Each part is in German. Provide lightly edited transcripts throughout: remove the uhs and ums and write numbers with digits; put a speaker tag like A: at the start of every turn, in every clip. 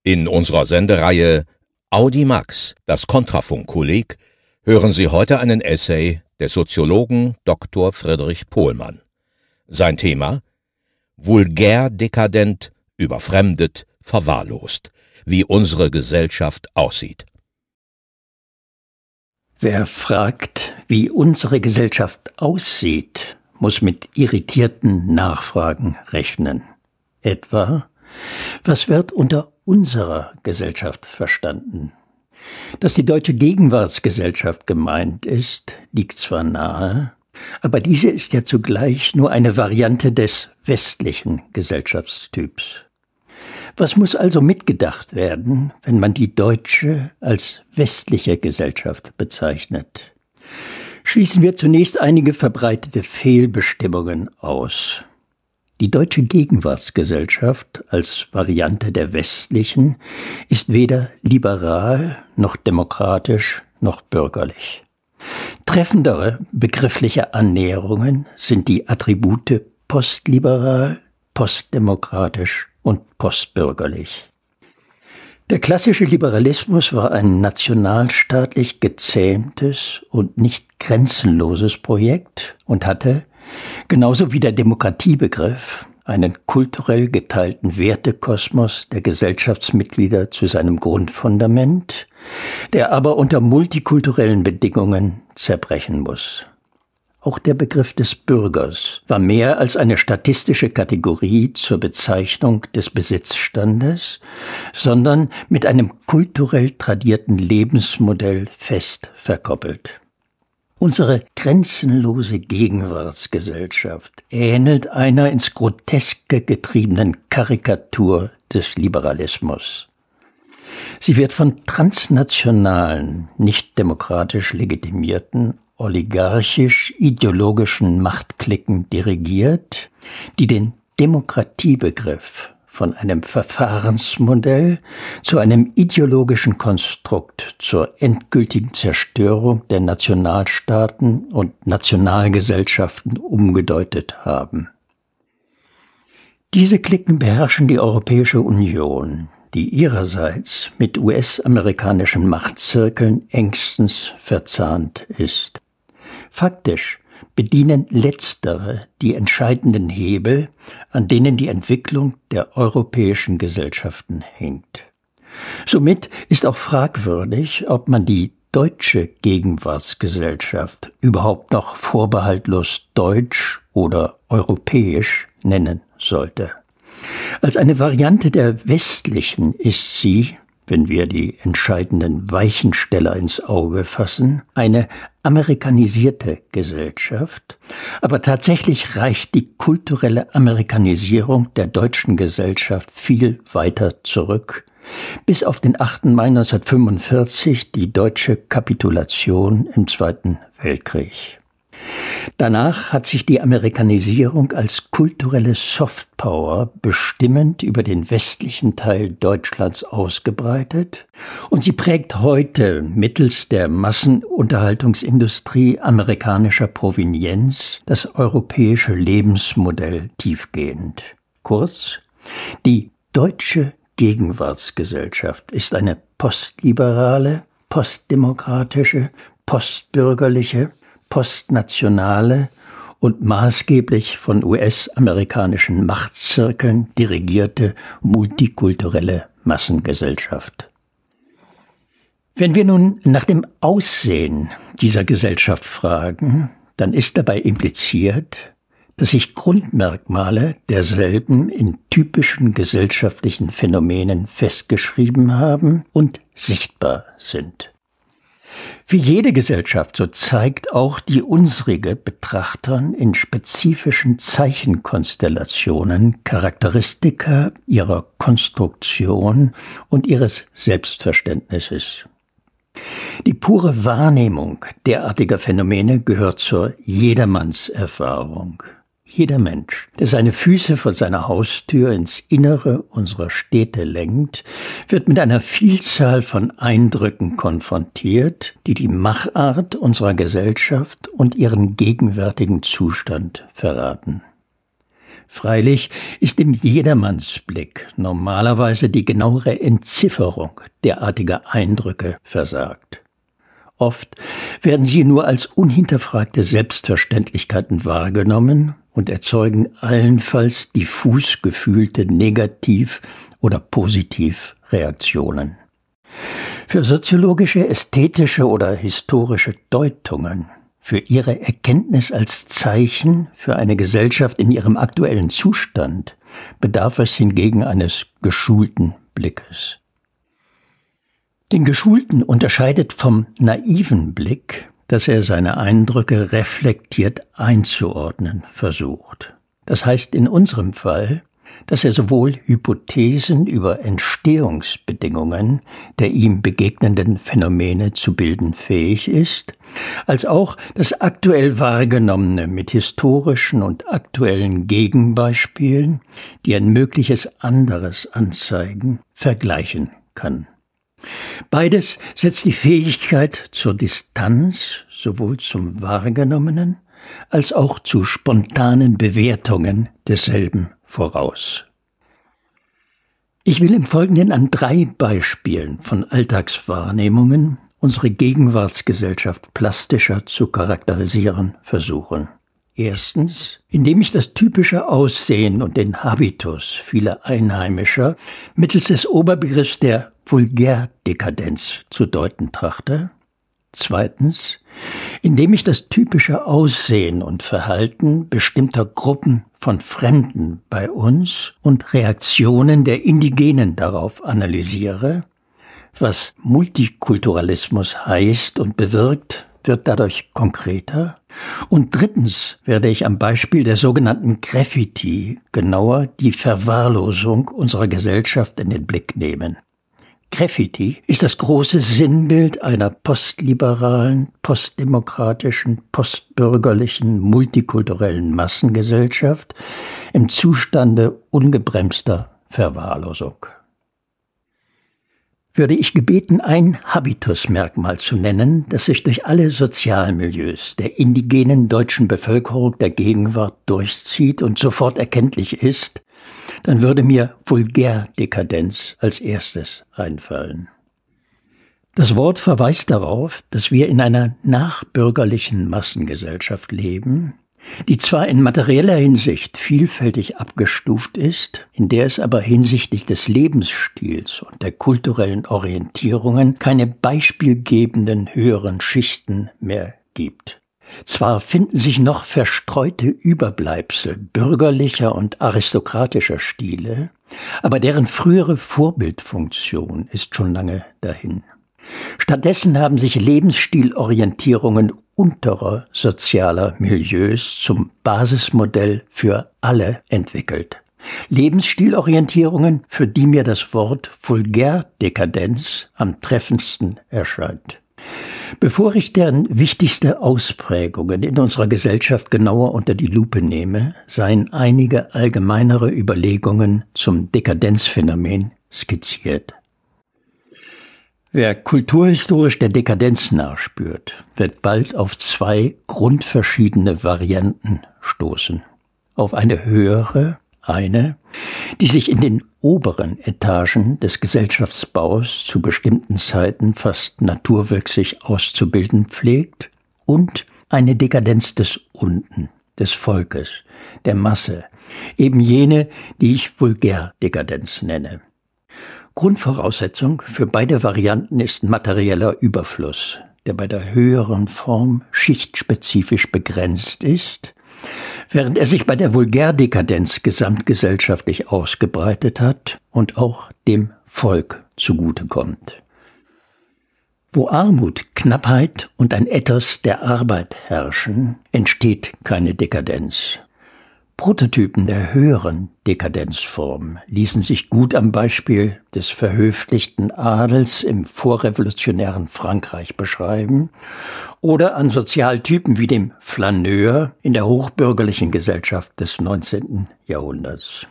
A: In unserer Sendereihe Audimax, das Kontrafunk-Kolleg, hören Sie heute einen Essay des Soziologen Dr. Friedrich Pohlmann. Sein Thema: vulgär dekadent, überfremdet, verwahrlost, wie unsere Gesellschaft aussieht.
B: Wer fragt, wie unsere Gesellschaft aussieht, muss mit irritierten Nachfragen rechnen. Etwa: Was wird unter unserer Gesellschaft verstanden? Dass die deutsche Gegenwartsgesellschaft gemeint ist, liegt zwar nahe, aber diese ist ja zugleich nur eine Variante des westlichen Gesellschaftstyps. Was muss also mitgedacht werden, wenn man die deutsche als westliche Gesellschaft bezeichnet? Schließen wir zunächst einige verbreitete Fehlbestimmungen aus. Die deutsche Gegenwartsgesellschaft als Variante der westlichen ist weder liberal noch demokratisch noch bürgerlich. Treffendere begriffliche Annäherungen sind die Attribute postliberal, postdemokratisch und postbürgerlich. Der klassische Liberalismus war ein nationalstaatlich gezähmtes und nicht grenzenloses Projekt und hatte, genauso wie der Demokratiebegriff, einen kulturell geteilten Wertekosmos der Gesellschaftsmitglieder zu seinem Grundfundament, der aber unter multikulturellen Bedingungen zerbrechen muss. Auch der Begriff des Bürgers war mehr als eine statistische Kategorie zur Bezeichnung des Besitzstandes, sondern mit einem kulturell tradierten Lebensmodell fest verkoppelt. Unsere grenzenlose Gegenwartsgesellschaft ähnelt einer ins Groteske getriebenen Karikatur des Liberalismus. Sie wird von transnationalen, nicht demokratisch legitimierten, oligarchisch-ideologischen Machtklicken dirigiert, die den Demokratiebegriff von einem Verfahrensmodell zu einem ideologischen Konstrukt zur endgültigen Zerstörung der Nationalstaaten und Nationalgesellschaften umgedeutet haben. Diese Cliquen beherrschen die Europäische Union, die ihrerseits mit US-amerikanischen Machtzirkeln engstens verzahnt ist. Faktisch bedienen letztere die entscheidenden Hebel, an denen die Entwicklung der europäischen Gesellschaften hängt. Somit ist auch fragwürdig, ob man die deutsche Gegenwartsgesellschaft überhaupt noch vorbehaltlos deutsch oder europäisch nennen sollte. Als eine Variante der westlichen ist sie, wenn wir die entscheidenden Weichensteller ins Auge fassen, eine amerikanisierte Gesellschaft, aber tatsächlich reicht die kulturelle Amerikanisierung der deutschen Gesellschaft viel weiter zurück, bis auf den 8. Mai 1945, die deutsche Kapitulation im Zweiten Weltkrieg. Danach hat sich die Amerikanisierung als kulturelle Softpower bestimmend über den westlichen Teil Deutschlands ausgebreitet und sie prägt heute mittels der Massenunterhaltungsindustrie amerikanischer Provenienz das europäische Lebensmodell tiefgehend. Kurz, die deutsche Gegenwartsgesellschaft ist eine postliberale, postdemokratische, postbürgerliche, postnationale und maßgeblich von US-amerikanischen Machtzirkeln dirigierte multikulturelle Massengesellschaft. Wenn wir nun nach dem Aussehen dieser Gesellschaft fragen, dann ist dabei impliziert, dass sich Grundmerkmale derselben in typischen gesellschaftlichen Phänomenen festgeschrieben haben und sichtbar sind. Wie jede Gesellschaft, so zeigt auch die unsrige Betrachtern in spezifischen Zeichenkonstellationen Charakteristika ihrer Konstruktion und ihres Selbstverständnisses. Die pure Wahrnehmung derartiger Phänomene gehört zur Jedermannserfahrung. Jeder Mensch, der seine Füße von seiner Haustür ins Innere unserer Städte lenkt, wird mit einer Vielzahl von Eindrücken konfrontiert, die die Machart unserer Gesellschaft und ihren gegenwärtigen Zustand verraten. Freilich ist im Jedermannsblick normalerweise die genauere Entzifferung derartiger Eindrücke versagt. Oft werden sie nur als unhinterfragte Selbstverständlichkeiten wahrgenommen und erzeugen allenfalls diffus gefühlte Negativ- oder Positivreaktionen. Für soziologische, ästhetische oder historische Deutungen, für ihre Erkenntnis als Zeichen für eine Gesellschaft in ihrem aktuellen Zustand, bedarf es hingegen eines geschulten Blickes. Den Geschulten unterscheidet vom naiven Blick, dass er seine Eindrücke reflektiert einzuordnen versucht. Das heißt in unserem Fall, dass er sowohl Hypothesen über Entstehungsbedingungen der ihm begegnenden Phänomene zu bilden fähig ist, als auch das aktuell Wahrgenommene mit historischen und aktuellen Gegenbeispielen, die ein mögliches anderes anzeigen, vergleichen kann. Beides setzt die Fähigkeit zur Distanz sowohl zum Wahrgenommenen als auch zu spontanen Bewertungen desselben voraus. Ich will im Folgenden an 3 Beispielen von Alltagswahrnehmungen unsere Gegenwartsgesellschaft plastischer zu charakterisieren versuchen. Erstens, indem ich das typische Aussehen und den Habitus vieler Einheimischer mittels des Oberbegriffs der Vulgärdekadenz zu deuten trachte. Zweitens, indem ich das typische Aussehen und Verhalten bestimmter Gruppen von Fremden bei uns und Reaktionen der Indigenen darauf analysiere. Was Multikulturalismus heißt und bewirkt, wird dadurch konkreter. Und drittens werde ich am Beispiel der sogenannten Graffiti genauer die Verwahrlosung unserer Gesellschaft in den Blick nehmen. Graffiti ist das große Sinnbild einer postliberalen, postdemokratischen, postbürgerlichen, multikulturellen Massengesellschaft im Zustande ungebremster Verwahrlosung. Würde ich gebeten, ein Habitusmerkmal zu nennen, das sich durch alle Sozialmilieus der indigenen deutschen Bevölkerung der Gegenwart durchzieht und sofort erkenntlich ist, dann würde mir Vulgärdekadenz als erstes einfallen. Das Wort verweist darauf, dass wir in einer nachbürgerlichen Massengesellschaft leben, die zwar in materieller Hinsicht vielfältig abgestuft ist, in der es aber hinsichtlich des Lebensstils und der kulturellen Orientierungen keine beispielgebenden höheren Schichten mehr gibt. Zwar finden sich noch verstreute Überbleibsel bürgerlicher und aristokratischer Stile, aber deren frühere Vorbildfunktion ist schon lange dahin. Stattdessen haben sich Lebensstilorientierungen unterer sozialer Milieus zum Basismodell für alle entwickelt. Lebensstilorientierungen, für die mir das Wort Vulgärdekadenz am treffendsten erscheint. Bevor ich deren wichtigste Ausprägungen in unserer Gesellschaft genauer unter die Lupe nehme, seien einige allgemeinere Überlegungen zum Dekadenzphänomen skizziert. Wer kulturhistorisch der Dekadenz nachspürt, wird bald auf 2 grundverschiedene Varianten stoßen. Auf eine höhere, eine, die sich in den oberen Etagen des Gesellschaftsbaus zu bestimmten Zeiten fast naturwüchsig auszubilden pflegt, und eine Dekadenz des Unten, des Volkes, der Masse, eben jene, die ich Vulgärdekadenz nenne. Grundvoraussetzung für beide Varianten ist materieller Überfluss, der bei der höheren Form schichtspezifisch begrenzt ist, während er sich bei der Vulgärdekadenz gesamtgesellschaftlich ausgebreitet hat und auch dem Volk zugutekommt. Wo Armut, Knappheit und ein Ethos der Arbeit herrschen, entsteht keine Dekadenz. Prototypen der höheren Dekadenzform ließen sich gut am Beispiel des verhöflichten Adels im vorrevolutionären Frankreich beschreiben oder an Sozialtypen wie dem Flaneur in der hochbürgerlichen Gesellschaft des 19. Jahrhunderts.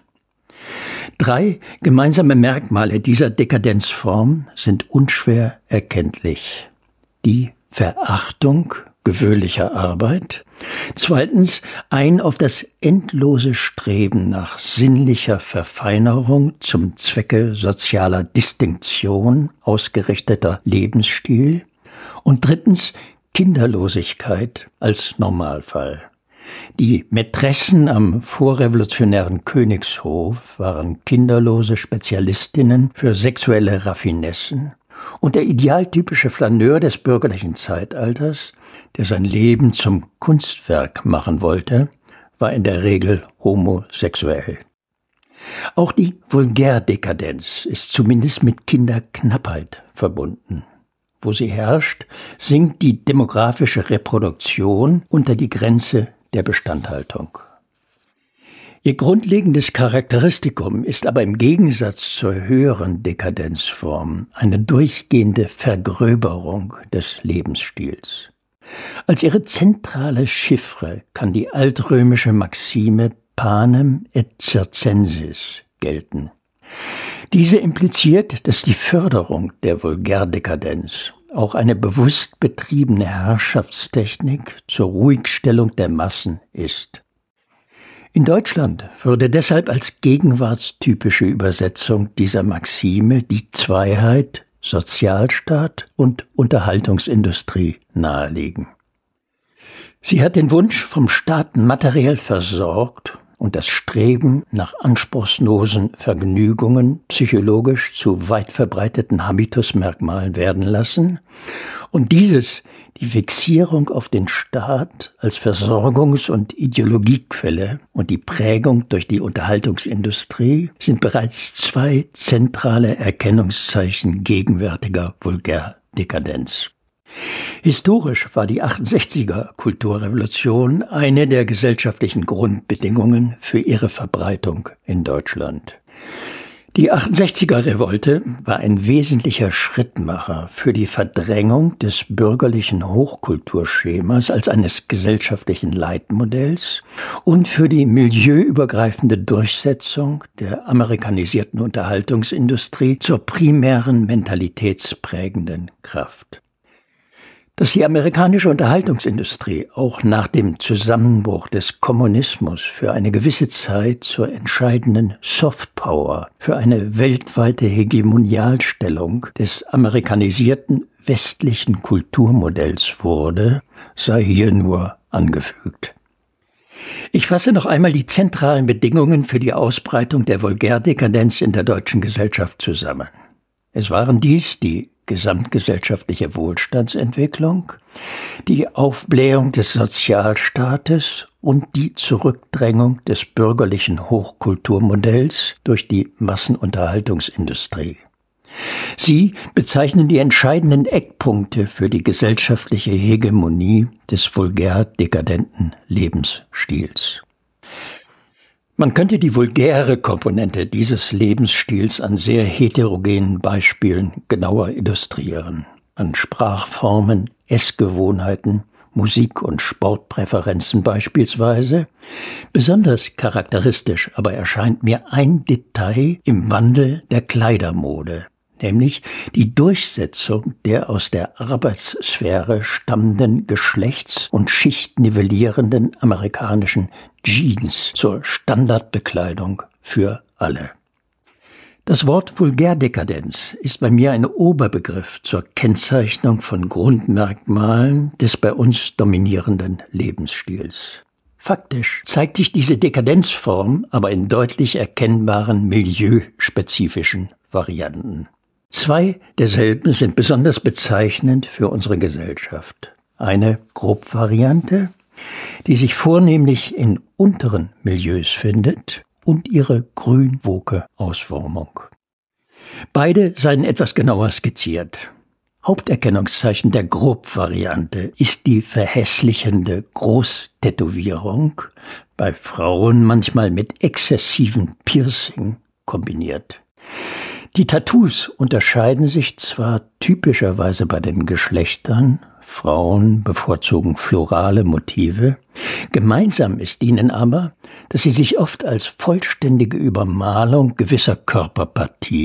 B: 3 gemeinsame Merkmale dieser Dekadenzform sind unschwer erkenntlich: die Verachtung gewöhnlicher Arbeit. Zweitens ein auf das endlose Streben nach sinnlicher Verfeinerung zum Zwecke sozialer Distinktion ausgerichteter Lebensstil. Und drittens Kinderlosigkeit als Normalfall. Die Mätressen am vorrevolutionären Königshof waren kinderlose Spezialistinnen für sexuelle Raffinessen und der idealtypische Flaneur des bürgerlichen Zeitalters, der sein Leben zum Kunstwerk machen wollte, war in der Regel homosexuell. Auch die Vulgärdekadenz ist zumindest mit Kinderknappheit verbunden. Wo sie herrscht, sinkt die demografische Reproduktion unter die Grenze der Bestandhaltung. Ihr grundlegendes Charakteristikum ist aber im Gegensatz zur höheren Dekadenzform eine durchgehende Vergröberung des Lebensstils. Als ihre zentrale Chiffre kann die altrömische Maxime panem et circensis gelten. Diese impliziert, dass die Förderung der Vulgärdekadenz auch eine bewusst betriebene Herrschaftstechnik zur Ruhigstellung der Massen ist. In Deutschland würde deshalb als gegenwartstypische Übersetzung dieser Maxime die Zweiheit Sozialstaat und Unterhaltungsindustrie naheliegen. Sie hat den Wunsch, vom Staat materiell versorgt und das Streben nach anspruchslosen Vergnügungen psychologisch zu weit verbreiteten Habitusmerkmalen werden lassen und dieses, die Fixierung auf den Staat als Versorgungs- und Ideologiequelle und die Prägung durch die Unterhaltungsindustrie sind bereits zwei zentrale Erkennungszeichen gegenwärtiger Vulgärdekadenz. Historisch war die 68er Kulturrevolution eine der gesellschaftlichen Grundbedingungen für ihre Verbreitung in Deutschland. Die 68er Revolte war ein wesentlicher Schrittmacher für die Verdrängung des bürgerlichen Hochkulturschemas als eines gesellschaftlichen Leitmodells und für die milieuübergreifende Durchsetzung der amerikanisierten Unterhaltungsindustrie zur primären mentalitätsprägenden Kraft. Dass die amerikanische Unterhaltungsindustrie auch nach dem Zusammenbruch des Kommunismus für eine gewisse Zeit zur entscheidenden Softpower für eine weltweite Hegemonialstellung des amerikanisierten westlichen Kulturmodells wurde, sei hier nur angefügt. Ich fasse noch einmal die zentralen Bedingungen für die Ausbreitung der Vulgärdekadenz in der deutschen Gesellschaft zusammen. Es waren dies die gesamtgesellschaftliche Wohlstandsentwicklung, die Aufblähung des Sozialstaates und die Zurückdrängung des bürgerlichen Hochkulturmodells durch die Massenunterhaltungsindustrie. Sie bezeichnen die entscheidenden Eckpunkte für die gesellschaftliche Hegemonie des vulgär-dekadenten Lebensstils. Man könnte die vulgäre Komponente dieses Lebensstils an sehr heterogenen Beispielen genauer illustrieren. An Sprachformen, Essgewohnheiten, Musik- und Sportpräferenzen beispielsweise. Besonders charakteristisch aber erscheint mir ein Detail im Wandel der Kleidermode, nämlich die Durchsetzung der aus der Arbeitssphäre stammenden geschlechts- und schichtnivellierenden amerikanischen Jeans zur Standardbekleidung für alle. Das Wort Vulgärdekadenz ist bei mir ein Oberbegriff zur Kennzeichnung von Grundmerkmalen des bei uns dominierenden Lebensstils. Faktisch zeigt sich diese Dekadenzform aber in deutlich erkennbaren milieuspezifischen Varianten. Zwei derselben sind besonders bezeichnend für unsere Gesellschaft. Eine Grobvariante, die sich vornehmlich in unteren Milieus findet, und ihre grünwoke Ausformung. Beide seien etwas genauer skizziert. Haupterkennungszeichen der Grobvariante ist die verhässlichende Großtätowierung, bei Frauen manchmal mit exzessivem Piercing kombiniert. Die Tattoos unterscheiden sich zwar typischerweise bei den Geschlechtern, Frauen bevorzugen florale Motive, gemeinsam ist ihnen aber, dass sie sich oft als vollständige Übermalung gewisser Körperpartien,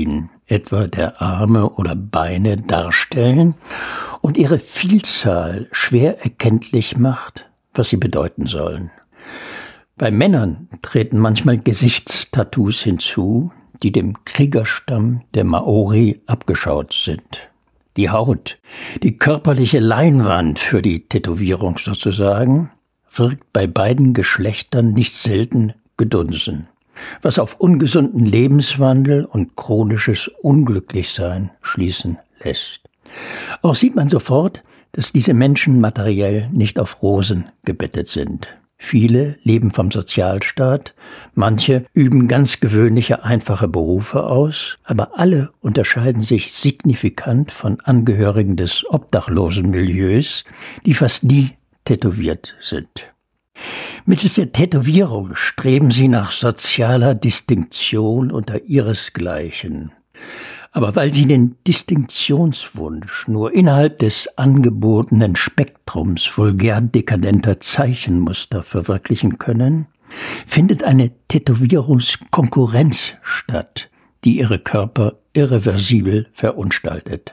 B: etwa der Arme oder Beine, darstellen und ihre Vielzahl schwer erkenntlich macht, was sie bedeuten sollen. Bei Männern treten manchmal Gesichtstattoos hinzu, die dem Kriegerstamm der Maori abgeschaut sind. Die Haut, die körperliche Leinwand für die Tätowierung sozusagen, wirkt bei beiden Geschlechtern nicht selten gedunsen, was auf ungesunden Lebenswandel und chronisches Unglücklichsein schließen lässt. Auch sieht man sofort, dass diese Menschen materiell nicht auf Rosen gebettet sind. Viele leben vom Sozialstaat, manche üben ganz gewöhnliche, einfache Berufe aus, aber alle unterscheiden sich signifikant von Angehörigen des obdachlosen Milieus, die fast nie tätowiert sind. Mittels der Tätowierung streben sie nach sozialer Distinktion unter ihresgleichen. Aber weil sie den Distinktionswunsch nur innerhalb des angebotenen Spektrums vulgär dekadenter Zeichenmuster verwirklichen können, findet eine Tätowierungskonkurrenz statt, die ihre Körper irreversibel verunstaltet.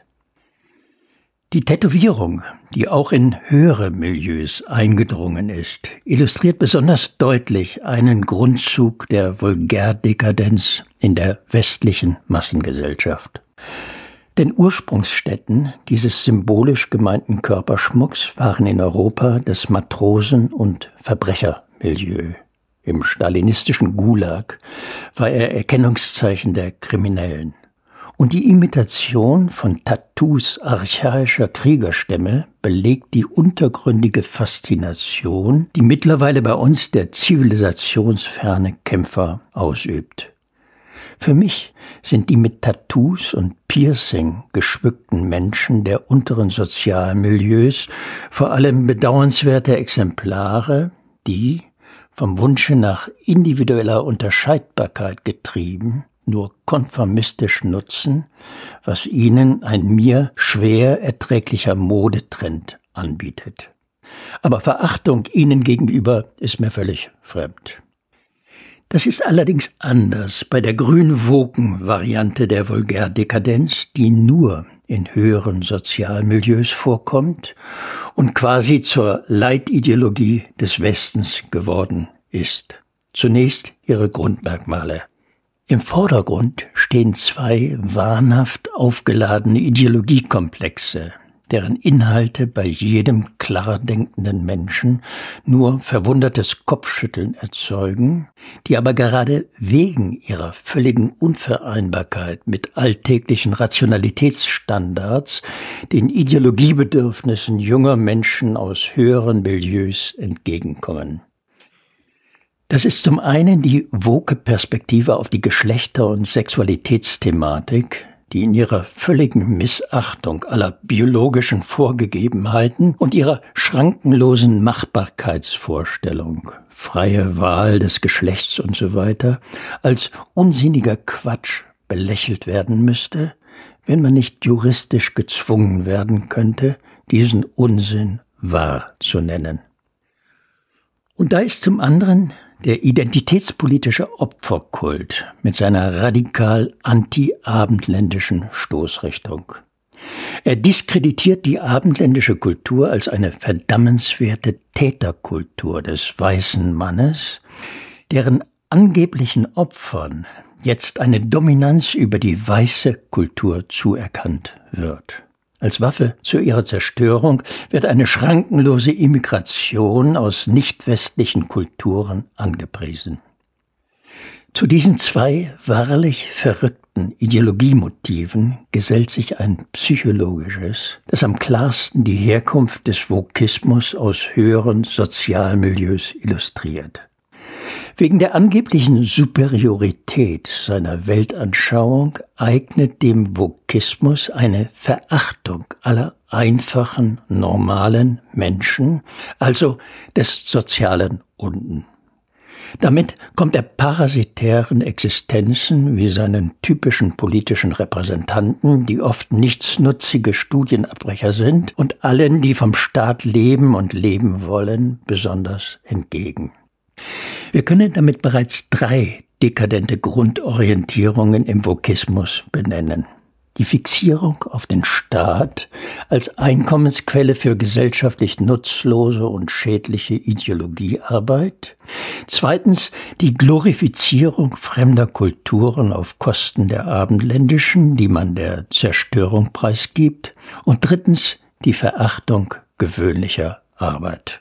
B: Die Tätowierung, die auch in höhere Milieus eingedrungen ist, illustriert besonders deutlich einen Grundzug der Vulgärdekadenz in der westlichen Massengesellschaft. Denn Ursprungsstätten dieses symbolisch gemeinten Körperschmucks waren in Europa das Matrosen- und Verbrechermilieu. Im stalinistischen Gulag war er Erkennungszeichen der Kriminellen. Und die Imitation von Tattoos archaischer Kriegerstämme belegt die untergründige Faszination, die mittlerweile bei uns der zivilisationsferne Kämpfer ausübt. Für mich sind die mit Tattoos und Piercing geschmückten Menschen der unteren Sozialmilieus vor allem bedauernswerte Exemplare, die, vom Wunsche nach individueller Unterscheidbarkeit getrieben, nur konformistisch nutzen, was ihnen ein mir schwer erträglicher Modetrend anbietet. Aber Verachtung ihnen gegenüber ist mir völlig fremd. Das ist allerdings anders bei der grün-woken-Variante der Vulgärdekadenz, die nur in höheren Sozialmilieus vorkommt und quasi zur Leitideologie des Westens geworden ist. Zunächst ihre Grundmerkmale. Im Vordergrund stehen zwei wahnhaft aufgeladene Ideologiekomplexe, deren Inhalte bei jedem klar denkenden Menschen nur verwundertes Kopfschütteln erzeugen, die aber gerade wegen ihrer völligen Unvereinbarkeit mit alltäglichen Rationalitätsstandards den Ideologiebedürfnissen junger Menschen aus höheren Milieus entgegenkommen. Das ist zum einen die woke Perspektive auf die Geschlechter- und Sexualitätsthematik, die in ihrer völligen Missachtung aller biologischen Vorgegebenheiten und ihrer schrankenlosen Machbarkeitsvorstellung, freie Wahl des Geschlechts usw. als unsinniger Quatsch belächelt werden müsste, wenn man nicht juristisch gezwungen werden könnte, diesen Unsinn wahr zu nennen. Und da ist zum anderen der identitätspolitische Opferkult mit seiner radikal anti-abendländischen Stoßrichtung. Er diskreditiert die abendländische Kultur als eine verdammenswerte Täterkultur des weißen Mannes, deren angeblichen Opfern jetzt eine Dominanz über die weiße Kultur zuerkannt wird. Als Waffe zu ihrer Zerstörung wird eine schrankenlose Immigration aus nicht-westlichen Kulturen angepriesen. Zu diesen zwei wahrlich verrückten Ideologiemotiven gesellt sich ein psychologisches, das am klarsten die Herkunft des Wokismus aus höheren Sozialmilieus illustriert. Wegen der angeblichen Superiorität seiner Weltanschauung eignet dem Wokismus eine Verachtung aller einfachen, normalen Menschen, also des sozialen Unten. Damit kommt er parasitären Existenzen wie seinen typischen politischen Repräsentanten, die oft nichtsnutzige Studienabbrecher sind, und allen, die vom Staat leben und leben wollen, besonders entgegen. Wir können damit bereits 3 dekadente Grundorientierungen im Wokismus benennen. Die Fixierung auf den Staat als Einkommensquelle für gesellschaftlich nutzlose und schädliche Ideologiearbeit. Zweitens die Glorifizierung fremder Kulturen auf Kosten der abendländischen, die man der Zerstörung preisgibt. Und drittens die Verachtung gewöhnlicher Arbeit.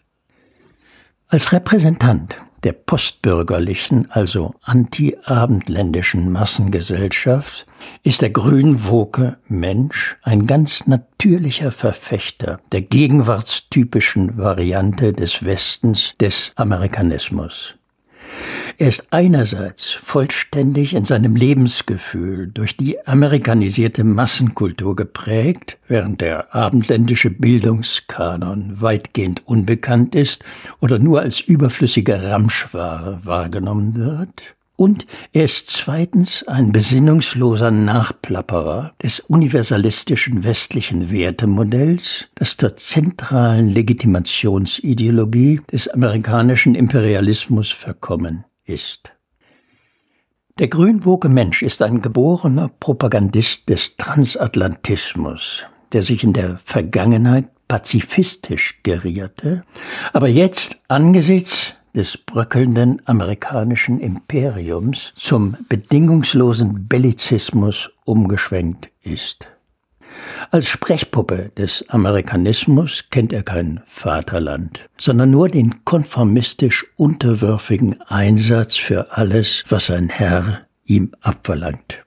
B: Als Repräsentant der postbürgerlichen, also anti-abendländischen Massengesellschaft ist der grünwoke Mensch ein ganz natürlicher Verfechter der gegenwartstypischen Variante des Westens des Amerikanismus. Er ist einerseits vollständig in seinem Lebensgefühl durch die amerikanisierte Massenkultur geprägt, während der abendländische Bildungskanon weitgehend unbekannt ist oder nur als überflüssige Ramschware wahrgenommen wird. Und er ist zweitens ein besinnungsloser Nachplapperer des universalistischen westlichen Wertemodells, das zur zentralen Legitimationsideologie des amerikanischen Imperialismus verkommen ist. Der grünwoke Mensch ist ein geborener Propagandist des Transatlantismus, der sich in der Vergangenheit pazifistisch gerierte, aber jetzt angesichts des bröckelnden amerikanischen Imperiums zum bedingungslosen Bellizismus umgeschwenkt ist. Als Sprechpuppe des Amerikanismus kennt er kein Vaterland, sondern nur den konformistisch unterwürfigen Einsatz für alles, was sein Herr ihm abverlangt.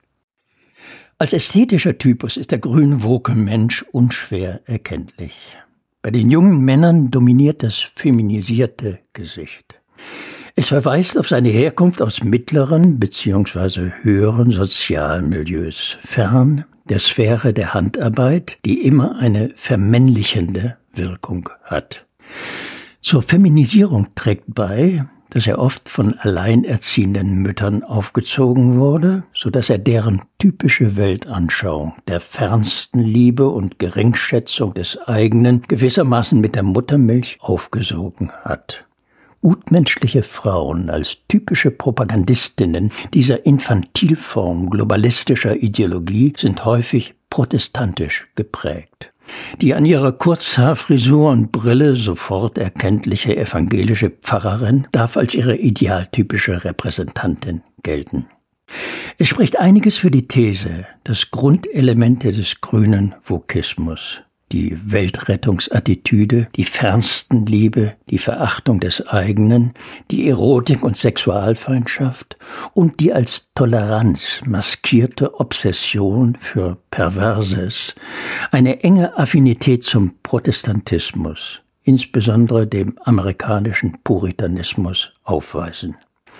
B: Als ästhetischer Typus ist der grünwoke Mensch unschwer erkenntlich. Bei den jungen Männern dominiert das feminisierte Gesicht. Es verweist auf seine Herkunft aus mittleren bzw. höheren Sozialmilieus, fern der Sphäre der Handarbeit, die immer eine vermännlichende Wirkung hat. Zur Feminisierung trägt bei, dass er oft von alleinerziehenden Müttern aufgezogen wurde, so dass er deren typische Weltanschauung der fernsten Liebe und Geringschätzung des eigenen gewissermaßen mit der Muttermilch aufgesogen hat. Gutmenschliche Frauen als typische Propagandistinnen dieser Infantilform globalistischer Ideologie sind häufig protestantisch geprägt. Die an ihrer Kurzhaarfrisur und Brille sofort erkenntliche evangelische Pfarrerin darf als ihre idealtypische Repräsentantin gelten. Es spricht einiges für die These, dass Grundelemente des grünen Wokismus, die Weltrettungsattitüde, die Fernstenliebe, die Verachtung des eigenen, die Erotik und Sexualfeindschaft und die als Toleranz maskierte Obsession für Perverses eine enge Affinität zum Protestantismus, insbesondere dem amerikanischen Puritanismus, aufweisen.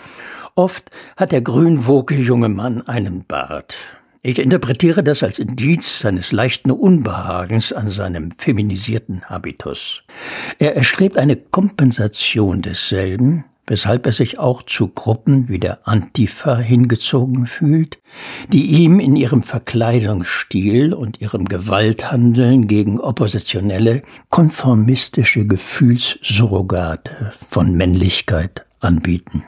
B: Oft hat der grünwoke junge Mann einen Bart. Ich interpretiere das als Indiz seines leichten Unbehagens an seinem feminisierten Habitus. Er erstrebt eine Kompensation desselben, weshalb er sich auch zu Gruppen wie der Antifa hingezogen fühlt, die ihm in ihrem Verkleidungsstil und ihrem Gewalthandeln gegen Oppositionelle konformistische Gefühlssurrogate von Männlichkeit anbieten.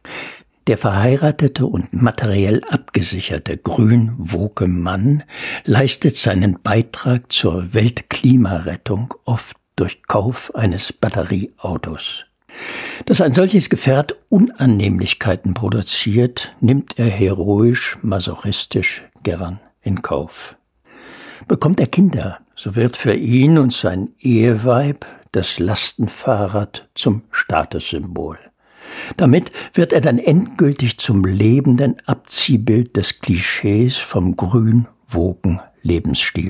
B: Der verheiratete und materiell abgesicherte grünwoke Mann leistet seinen Beitrag zur Weltklimarettung oft durch Kauf eines Batterieautos. Dass ein solches Gefährt Unannehmlichkeiten produziert, nimmt er heroisch, masochistisch gern in Kauf. Bekommt er Kinder, so wird für ihn und sein Eheweib das Lastenfahrrad zum Statussymbol. Damit wird er dann endgültig zum lebenden Abziehbild des Klischees vom grünwoken Lebensstil.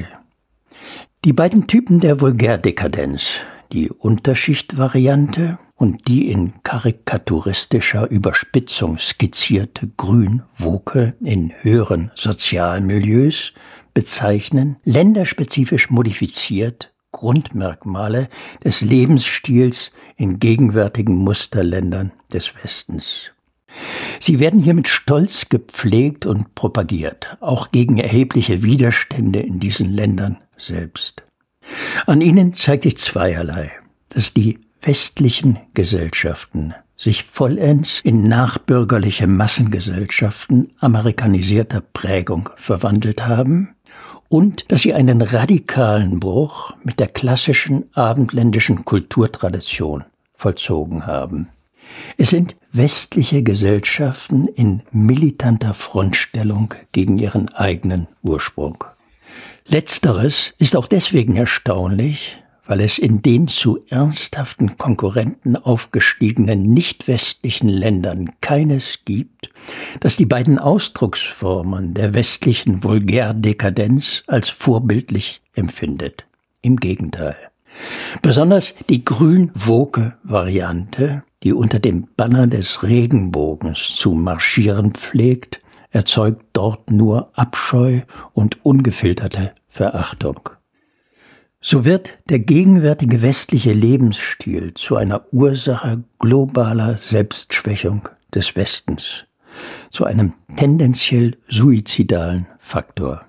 B: Die beiden Typen der Vulgärdekadenz, die Unterschichtvariante und die in karikaturistischer Überspitzung skizzierte grünwoke in höheren Sozialmilieus, bezeichnen, länderspezifisch modifiziert, Grundmerkmale des Lebensstils in gegenwärtigen Musterländern des Westens. Sie werden hier mit Stolz gepflegt und propagiert, auch gegen erhebliche Widerstände in diesen Ländern selbst. An ihnen zeigt sich zweierlei, dass die westlichen Gesellschaften sich vollends in nachbürgerliche Massengesellschaften amerikanisierter Prägung verwandelt haben und dass sie einen radikalen Bruch mit der klassischen abendländischen Kulturtradition vollzogen haben. Es sind westliche Gesellschaften in militanter Frontstellung gegen ihren eigenen Ursprung. Letzteres ist auch deswegen erstaunlich, weil es in den zu ernsthaften Konkurrenten aufgestiegenen nicht-westlichen Ländern keines gibt, das die beiden Ausdrucksformen der westlichen Vulgärdekadenz als vorbildlich empfindet. Im Gegenteil. Besonders die grün-woke-Variante, die unter dem Banner des Regenbogens zu marschieren pflegt, erzeugt dort nur Abscheu und ungefilterte Verachtung. So wird der gegenwärtige westliche Lebensstil zu einer Ursache globaler Selbstschwächung des Westens, zu einem tendenziell suizidalen Faktor.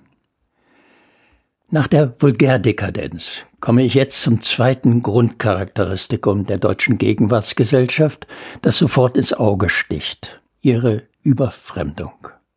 B: Nach der Vulgärdekadenz komme ich jetzt zum zweiten Grundcharakteristikum der deutschen Gegenwartsgesellschaft, das sofort ins Auge sticht: ihre Überfremdung.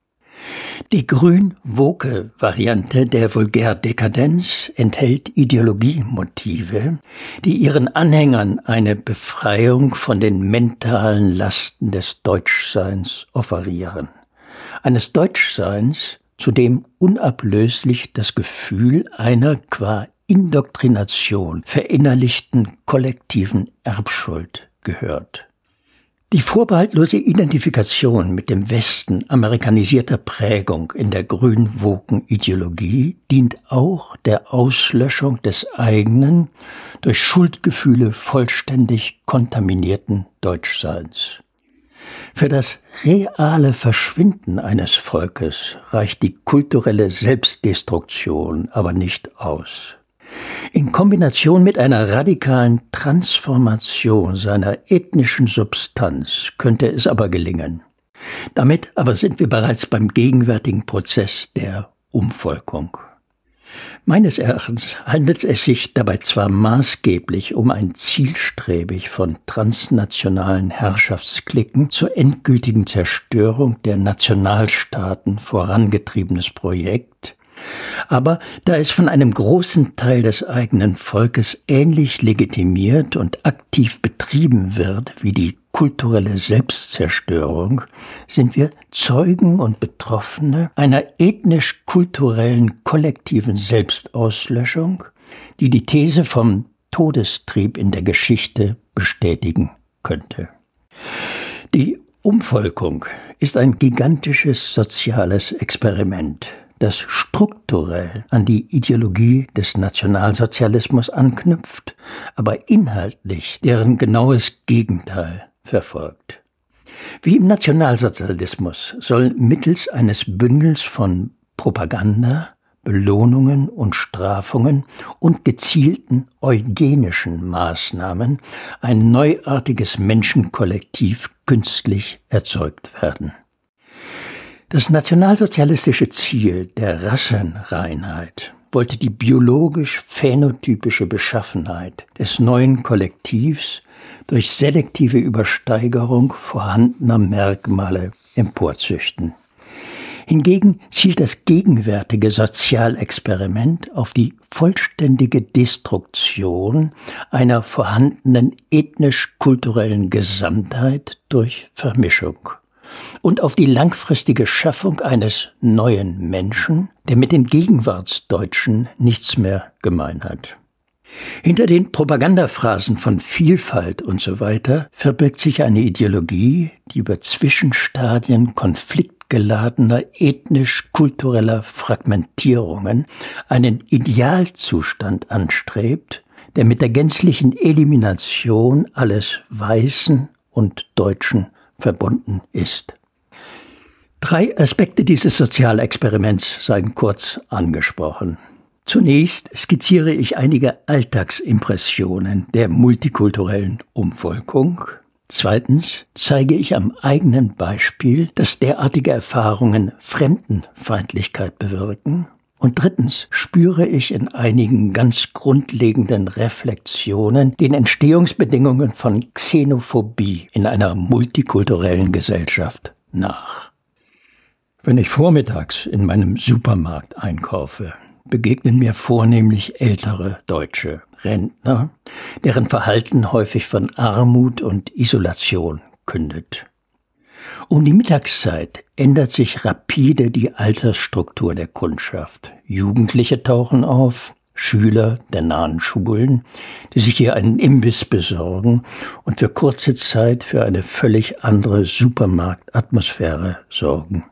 B: Die grün-woke-Variante der Vulgärdekadenz enthält Ideologiemotive, die ihren Anhängern eine Befreiung von den mentalen Lasten des Deutschseins offerieren. Eines Deutschseins, zu dem unablöslich das Gefühl einer qua Indoktrination verinnerlichten kollektiven Erbschuld gehört. Die vorbehaltlose Identifikation mit dem Westen amerikanisierter Prägung in der grün-woken Ideologie dient auch der Auslöschung des eigenen, durch Schuldgefühle vollständig kontaminierten Deutschseins. Für das reale Verschwinden eines Volkes reicht die kulturelle Selbstdestruktion aber nicht aus. In Kombination mit einer radikalen Transformation seiner ethnischen Substanz könnte es aber gelingen. Damit aber sind wir bereits beim gegenwärtigen Prozess der Umvolkung. Meines Erachtens handelt es sich dabei zwar maßgeblich um ein zielstrebig von transnationalen Herrschaftsklicken zur endgültigen Zerstörung der Nationalstaaten vorangetriebenes Projekt, aber da es von einem großen Teil des eigenen Volkes ähnlich legitimiert und aktiv betrieben wird wie die kulturelle Selbstzerstörung, sind wir Zeugen und Betroffene einer ethnisch-kulturellen kollektiven Selbstauslöschung, die die These vom Todestrieb in der Geschichte bestätigen könnte. Die Umvolkung ist ein gigantisches soziales Experiment, das strukturell an die Ideologie des Nationalsozialismus anknüpft, aber inhaltlich deren genaues Gegenteil verfolgt. Wie im Nationalsozialismus soll mittels eines Bündels von Propaganda, Belohnungen und Strafungen und gezielten eugenischen Maßnahmen ein neuartiges Menschenkollektiv künstlich erzeugt werden. Das nationalsozialistische Ziel der Rassenreinheit wollte die biologisch-phänotypische Beschaffenheit des neuen Kollektivs durch selektive Übersteigerung vorhandener Merkmale emporzüchten. Hingegen zielt das gegenwärtige Sozialexperiment auf die vollständige Destruktion einer vorhandenen ethnisch-kulturellen Gesamtheit durch Vermischung und auf die langfristige Schaffung eines neuen Menschen, der mit den Gegenwartsdeutschen nichts mehr gemein hat. Hinter den Propagandaphrasen von Vielfalt und so weiter verbirgt sich eine Ideologie, die über Zwischenstadien konfliktgeladener ethnisch-kultureller Fragmentierungen einen Idealzustand anstrebt, der mit der gänzlichen Elimination alles Weißen und Deutschen verbunden ist. 3 Aspekte dieses Sozialexperiments seien kurz angesprochen. Zunächst skizziere ich einige Alltagsimpressionen der multikulturellen Umvolkung. Zweitens zeige ich am eigenen Beispiel, dass derartige Erfahrungen Fremdenfeindlichkeit bewirken. Und drittens spüre ich in einigen ganz grundlegenden Reflexionen den Entstehungsbedingungen von Xenophobie in einer multikulturellen Gesellschaft nach. Wenn ich vormittags in meinem Supermarkt einkaufe, begegnen mir vornehmlich ältere deutsche Rentner, deren Verhalten häufig von Armut und Isolation kündet. Um die Mittagszeit ändert sich rapide die Altersstruktur der Kundschaft. Jugendliche tauchen auf, Schüler der nahen Schulen, die sich hier einen Imbiss besorgen und für kurze Zeit für eine völlig andere Supermarktatmosphäre sorgen.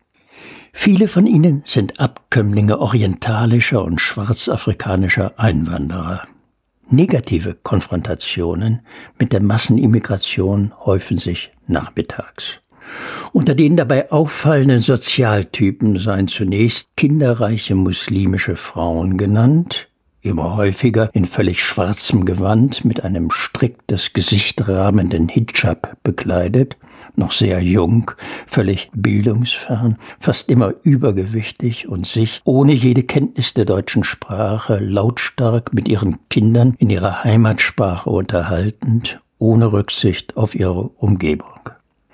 B: Viele von ihnen sind Abkömmlinge orientalischer und schwarzafrikanischer Einwanderer. Negative Konfrontationen mit der Massenimmigration häufen sich nachmittags. Unter den dabei auffallenden Sozialtypen seien zunächst kinderreiche muslimische Frauen genannt, immer häufiger in völlig schwarzem Gewand mit einem strikt das Gesicht rahmenden Hijab bekleidet, noch sehr jung, völlig bildungsfern, fast immer übergewichtig und sich ohne jede Kenntnis der deutschen Sprache lautstark mit ihren Kindern in ihrer Heimatsprache unterhaltend, ohne Rücksicht auf ihre Umgebung.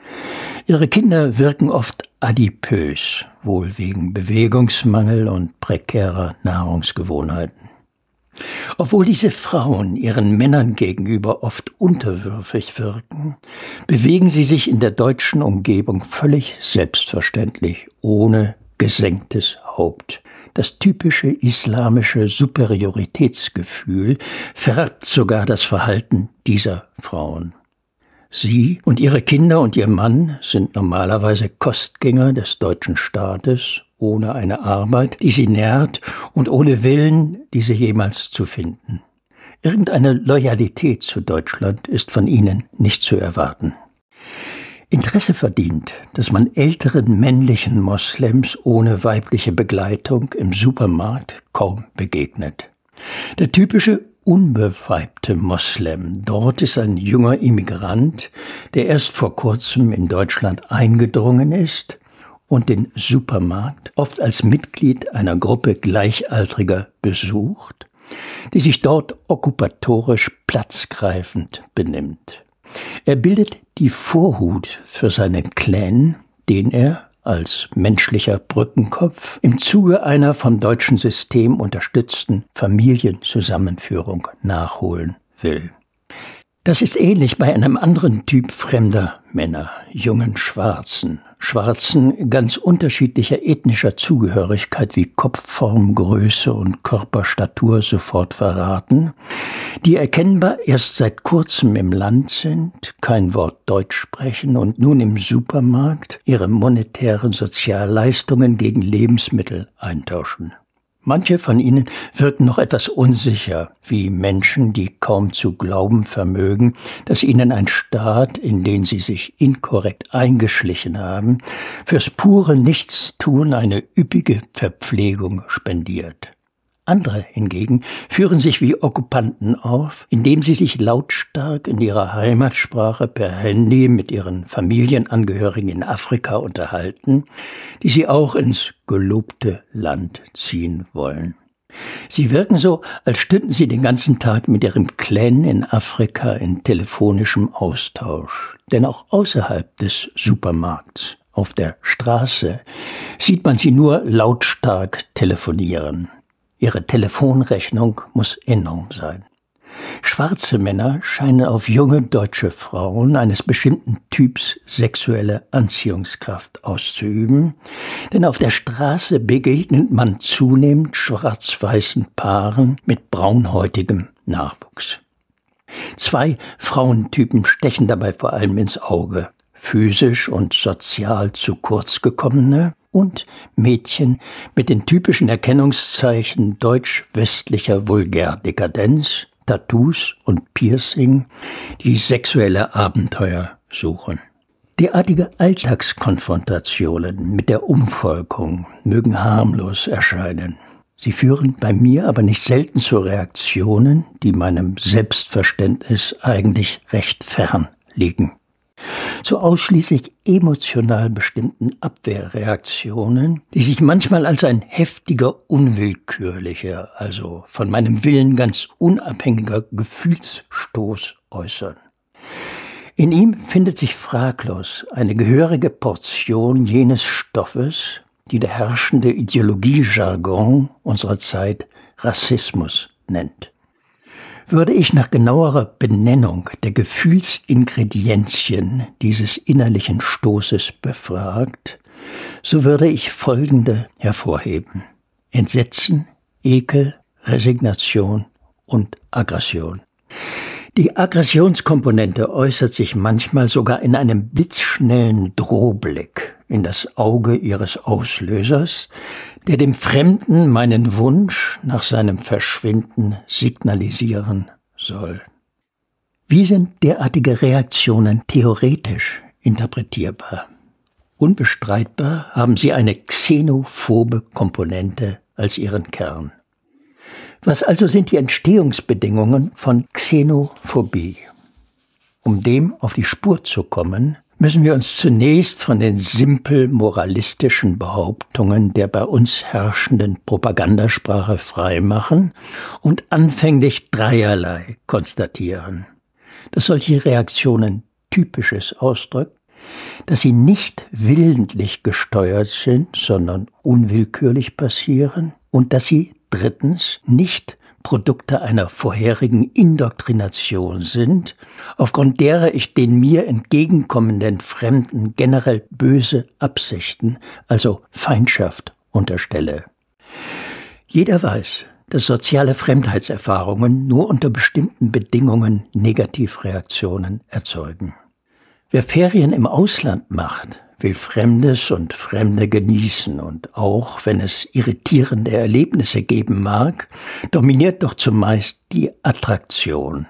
B: Ihre Kinder wirken oft adipös, wohl wegen Bewegungsmangel und prekärer Nahrungsgewohnheiten. Obwohl diese Frauen ihren Männern gegenüber oft unterwürfig wirken, bewegen sie sich in der deutschen Umgebung völlig selbstverständlich, ohne gesenktes Haupt. Das typische islamische Superioritätsgefühl färbt sogar das Verhalten dieser Frauen. Sie und ihre Kinder und ihr Mann sind normalerweise Kostgänger des deutschen Staates, ohne eine Arbeit, die sie nährt und ohne Willen, diese jemals zu finden. Irgendeine Loyalität zu Deutschland ist von ihnen nicht zu erwarten. Interesse verdient, dass man älteren männlichen Moslems ohne weibliche Begleitung im Supermarkt kaum begegnet. Der typische unbeweibte Moslem dort ist ein junger Immigrant, der erst vor kurzem in Deutschland eingedrungen ist und den Supermarkt oft als Mitglied einer Gruppe Gleichaltriger besucht, die sich dort okkupatorisch platzgreifend benimmt. Er bildet die Vorhut für seinen Clan, den er als menschlicher Brückenkopf im Zuge einer vom deutschen System unterstützten Familienzusammenführung nachholen will. Das ist ähnlich bei einem anderen Typ fremder Männer, jungen Schwarzen ganz unterschiedlicher ethnischer Zugehörigkeit wie Kopfform, Größe und Körperstatur sofort verraten, die erkennbar erst seit kurzem im Land sind, kein Wort Deutsch sprechen und nun im Supermarkt ihre monetären Sozialleistungen gegen Lebensmittel eintauschen. Manche von ihnen wirken noch etwas unsicher, wie Menschen, die kaum zu glauben vermögen, dass ihnen ein Staat, in den sie sich inkorrekt eingeschlichen haben, fürs pure Nichtstun eine üppige Verpflegung spendiert. Andere hingegen führen sich wie Okkupanten auf, indem sie sich lautstark in ihrer Heimatsprache per Handy mit ihren Familienangehörigen in Afrika unterhalten, die sie auch ins gelobte Land ziehen wollen. Sie wirken so, als stünden sie den ganzen Tag mit ihrem Clan in Afrika in telefonischem Austausch. Denn auch außerhalb des Supermarkts, auf der Straße, sieht man sie nur lautstark telefonieren. Ihre Telefonrechnung muss enorm sein. Schwarze Männer scheinen auf junge deutsche Frauen eines bestimmten Typs sexuelle Anziehungskraft auszuüben, denn auf der Straße begegnet man zunehmend schwarz-weißen Paaren mit braunhäutigem Nachwuchs. Zwei Frauentypen stechen dabei vor allem ins Auge: physisch und sozial zu kurz gekommene und Mädchen mit den typischen Erkennungszeichen deutsch-westlicher Vulgärdekadenz, Tattoos und Piercing, die sexuelle Abenteuer suchen. Derartige Alltagskonfrontationen mit der Umvolkung mögen harmlos erscheinen. Sie führen bei mir aber nicht selten zu Reaktionen, die meinem Selbstverständnis eigentlich recht fern liegen. zu ausschließlich emotional bestimmten Abwehrreaktionen, die sich manchmal als ein heftiger, unwillkürlicher, also von meinem Willen ganz unabhängiger Gefühlsstoß äußern. In ihm findet sich fraglos eine gehörige Portion jenes Stoffes, die der herrschende Ideologiejargon unserer Zeit Rassismus nennt. Würde ich nach genauerer Benennung der Gefühlsingredienzien dieses innerlichen Stoßes befragt, so würde ich folgende hervorheben: Entsetzen, Ekel, Resignation und Aggression. Die Aggressionskomponente äußert sich manchmal sogar in einem blitzschnellen Drohblick in das Auge ihres Auslösers, der dem Fremden meinen Wunsch nach seinem Verschwinden signalisieren soll. Wie sind derartige Reaktionen theoretisch interpretierbar? Unbestreitbar haben sie eine xenophobe Komponente als ihren Kern. Was also sind die Entstehungsbedingungen von Xenophobie? Um dem auf die Spur zu kommen, müssen wir uns zunächst von den simpel moralistischen Behauptungen der bei uns herrschenden Propagandasprache freimachen und anfänglich dreierlei konstatieren: Dass solche Reaktionen Typisches ausdrückt, dass sie nicht willentlich gesteuert sind, sondern unwillkürlich passieren und dass sie drittens nicht Produkte einer vorherigen Indoktrination sind, aufgrund derer ich den mir entgegenkommenden Fremden generell böse Absichten, also Feindschaft, unterstelle. Jeder weiß, dass soziale Fremdheitserfahrungen nur unter bestimmten Bedingungen Negativreaktionen erzeugen. Wer Ferien im Ausland macht, will Fremdes und Fremde genießen und auch, wenn es irritierende Erlebnisse geben mag, dominiert doch zumeist die Attraktion.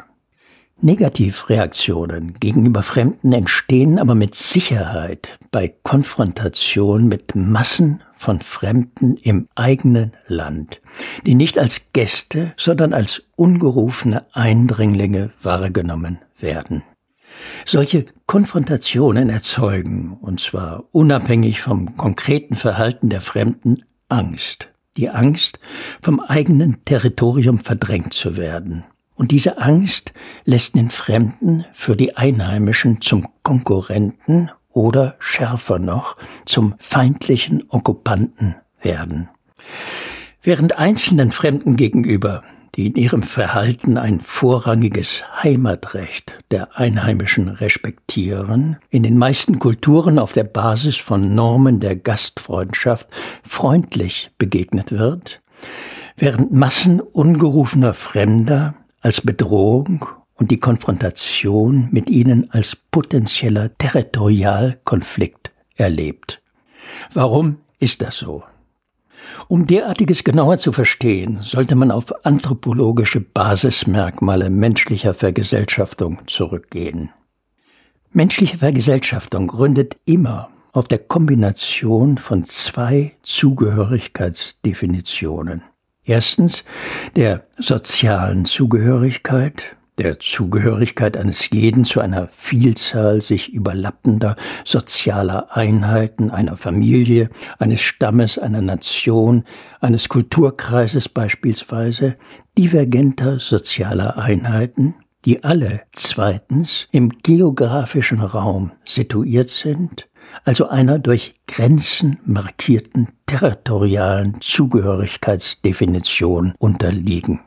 B: Negativreaktionen gegenüber Fremden entstehen aber mit Sicherheit bei Konfrontation mit Massen von Fremden im eigenen Land, die nicht als Gäste, sondern als ungerufene Eindringlinge wahrgenommen werden. Solche Konfrontationen erzeugen, und zwar unabhängig vom konkreten Verhalten der Fremden, Angst. Die Angst, vom eigenen Territorium verdrängt zu werden. Und diese Angst lässt den Fremden für die Einheimischen zum Konkurrenten oder schärfer noch zum feindlichen Okkupanten werden. Während einzelnen Fremden gegenüber, die in ihrem Verhalten ein vorrangiges Heimatrecht der Einheimischen respektieren, in den meisten Kulturen auf der Basis von Normen der Gastfreundschaft freundlich begegnet wird, während Massen ungerufener Fremder als Bedrohung und die Konfrontation mit ihnen als potenzieller Territorialkonflikt erlebt. Warum ist das so? Um derartiges genauer zu verstehen, sollte man auf anthropologische Basismerkmale menschlicher Vergesellschaftung zurückgehen. Menschliche Vergesellschaftung gründet immer auf der Kombination von zwei Zugehörigkeitsdefinitionen. Erstens der sozialen Zugehörigkeit, der Zugehörigkeit eines jeden zu einer Vielzahl sich überlappender sozialer Einheiten, einer Familie, eines Stammes, einer Nation, eines Kulturkreises beispielsweise, divergenter sozialer Einheiten, die alle zweitens im geografischen Raum situiert sind, also einer durch Grenzen markierten territorialen Zugehörigkeitsdefinition unterliegen.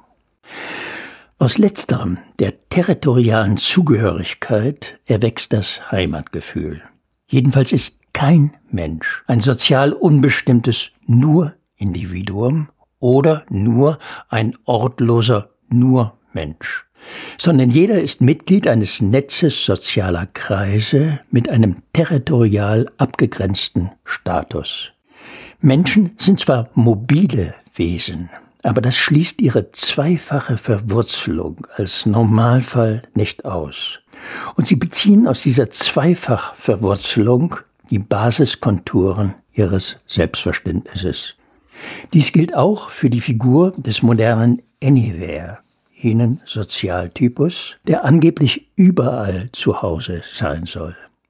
B: Aus letzterem, der territorialen Zugehörigkeit, erwächst das Heimatgefühl. Jedenfalls ist kein Mensch ein sozial unbestimmtes Nur-Individuum oder nur ein ortloser Nur-Mensch, sondern jeder ist Mitglied eines Netzes sozialer Kreise mit einem territorial abgegrenzten Status. Menschen sind zwar mobile Wesen, aber das schließt ihre zweifache Verwurzelung als Normalfall nicht aus. Und sie beziehen aus dieser Zweifachverwurzelung die Basiskonturen ihres Selbstverständnisses. Dies gilt auch für die Figur des modernen Anywhere, jenen Sozialtypus, der angeblich überall zu Hause sein soll.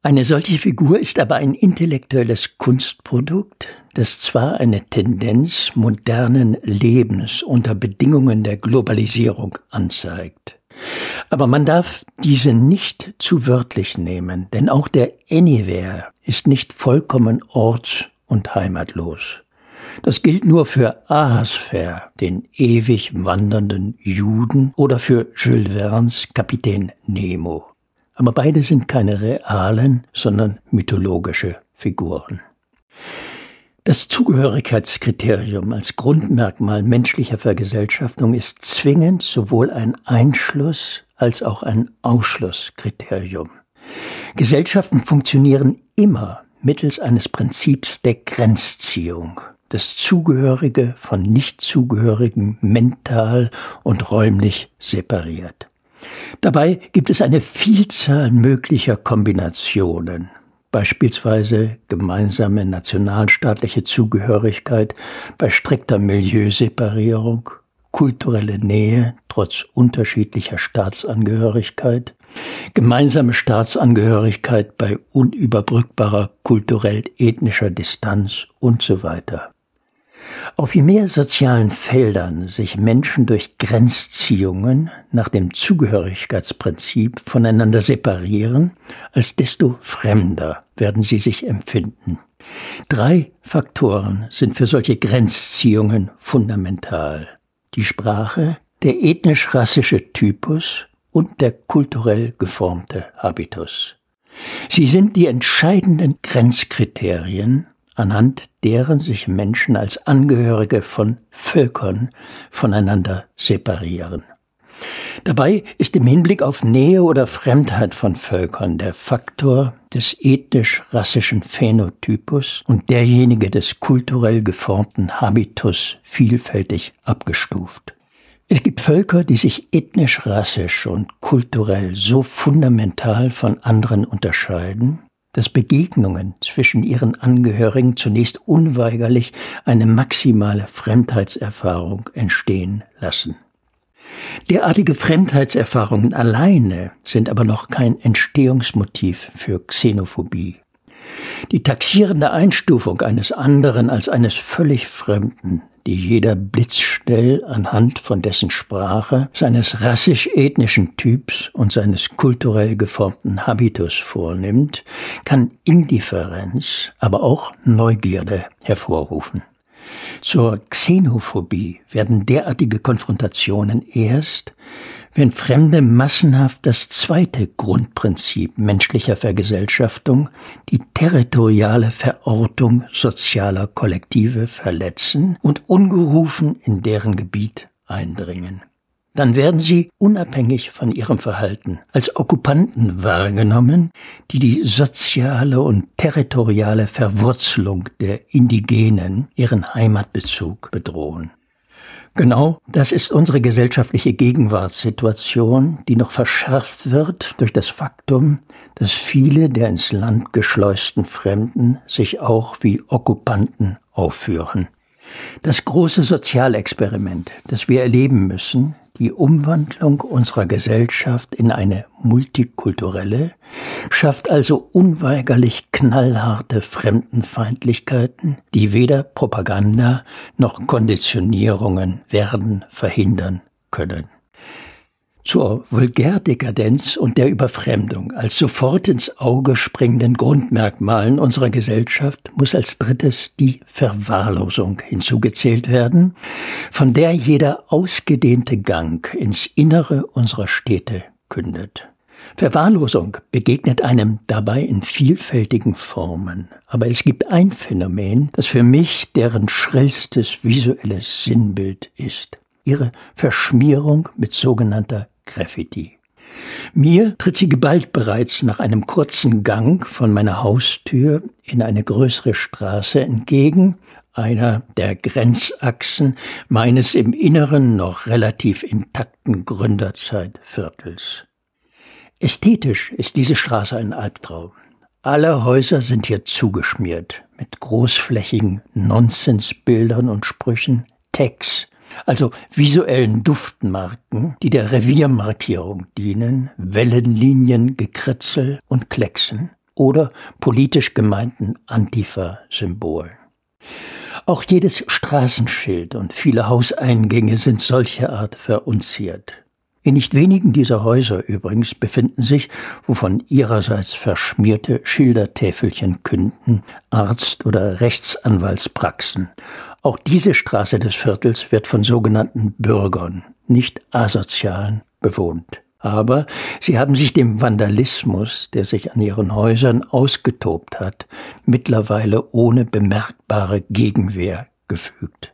B: Eine solche Figur ist aber ein intellektuelles Kunstprodukt, das zwar eine Tendenz modernen Lebens unter Bedingungen der Globalisierung anzeigt, aber man darf diese nicht zu wörtlich nehmen, denn auch der Anywhere ist nicht vollkommen orts- und heimatlos. Das gilt nur für Ahasver, den ewig wandernden Juden, oder für Jules Verne's Kapitän Nemo. Aber beide sind keine realen, sondern mythologische Figuren. Das Zugehörigkeitskriterium als Grundmerkmal menschlicher Vergesellschaftung ist zwingend sowohl ein Einschluss- als auch ein Ausschlusskriterium. Gesellschaften funktionieren immer mittels eines Prinzips der Grenzziehung, das Zugehörige von Nichtzugehörigen mental und räumlich separiert. Dabei gibt es eine Vielzahl möglicher Kombinationen, beispielsweise gemeinsame nationalstaatliche Zugehörigkeit bei strikter Milieuseparierung, kulturelle Nähe trotz unterschiedlicher Staatsangehörigkeit, gemeinsame Staatsangehörigkeit bei unüberbrückbarer kulturell-ethnischer Distanz und so weiter. Auf je mehr sozialen Feldern sich Menschen durch Grenzziehungen nach dem Zugehörigkeitsprinzip voneinander separieren, als desto fremder werden sie sich empfinden. 3 Faktoren sind für solche Grenzziehungen fundamental: die Sprache, der ethnisch-rassische Typus und der kulturell geformte Habitus. Sie sind die entscheidenden Grenzkriterien, anhand deren sich Menschen als Angehörige von Völkern voneinander separieren. Dabei ist im Hinblick auf Nähe oder Fremdheit von Völkern der Faktor des ethnisch-rassischen Phänotypus und derjenige des kulturell geformten Habitus vielfältig abgestuft. Es gibt Völker, die sich ethnisch-rassisch und kulturell so fundamental von anderen unterscheiden, dass Begegnungen zwischen ihren Angehörigen zunächst unweigerlich eine maximale Fremdheitserfahrung entstehen lassen. Derartige Fremdheitserfahrungen alleine sind aber noch kein Entstehungsmotiv für Xenophobie. Die taxierende Einstufung eines anderen als eines völlig Fremden, die jeder blitzschnell anhand von dessen Sprache, seines rassisch-ethnischen Typs und seines kulturell geformten Habitus vornimmt, kann Indifferenz, aber auch Neugierde hervorrufen. Zur Xenophobie werden derartige Konfrontationen erst, wenn Fremde massenhaft das zweite Grundprinzip menschlicher Vergesellschaftung, die territoriale Verortung sozialer Kollektive, verletzen und ungerufen in deren Gebiet eindringen. Dann werden sie, unabhängig von ihrem Verhalten, als Okkupanten wahrgenommen, die die soziale und territoriale Verwurzelung der Indigenen, ihren Heimatbezug, bedrohen. Genau das ist unsere gesellschaftliche Gegenwartssituation, die noch verschärft wird durch das Faktum, dass viele der ins Land geschleusten Fremden sich auch wie Okkupanten aufführen. Das große Sozialexperiment, das wir erleben müssen, die Umwandlung unserer Gesellschaft in eine multikulturelle, schafft also unweigerlich knallharte Fremdenfeindlichkeiten, die weder Propaganda noch Konditionierungen werden verhindern können. Zur Vulgärdekadenz und der Überfremdung als sofort ins Auge springenden Grundmerkmalen unserer Gesellschaft muss als drittes die Verwahrlosung hinzugezählt werden, von der jeder ausgedehnte Gang ins Innere unserer Städte kündet. Verwahrlosung begegnet einem dabei in vielfältigen Formen, aber es gibt ein Phänomen, das für mich deren schrillstes visuelles Sinnbild ist: ihre Verschmierung mit sogenannter Graffiti. Mir tritt sie geballt bereits nach einem kurzen Gang von meiner Haustür in eine größere Straße entgegen, einer der Grenzachsen meines im Inneren noch relativ intakten Gründerzeitviertels. Ästhetisch ist diese Straße ein Albtraum. Alle Häuser sind hier zugeschmiert mit großflächigen Nonsensbildern und Sprüchen, Tags, also visuellen Duftmarken, die der Reviermarkierung dienen, Wellenlinien, Gekritzel und Klecksen. oder politisch gemeinten Antifa-Symbolen. Auch jedes Straßenschild und viele Hauseingänge sind solcher Art verunziert. In nicht wenigen dieser Häuser übrigens befinden sich, wovon ihrerseits verschmierte Schildertäfelchen künden, Arzt- oder Rechtsanwaltspraxen. Auch diese Straße des Viertels wird von sogenannten Bürgern, nicht Asozialen, bewohnt. Aber sie haben sich dem Vandalismus, der sich an ihren Häusern ausgetobt hat, mittlerweile ohne bemerkbare Gegenwehr gefügt.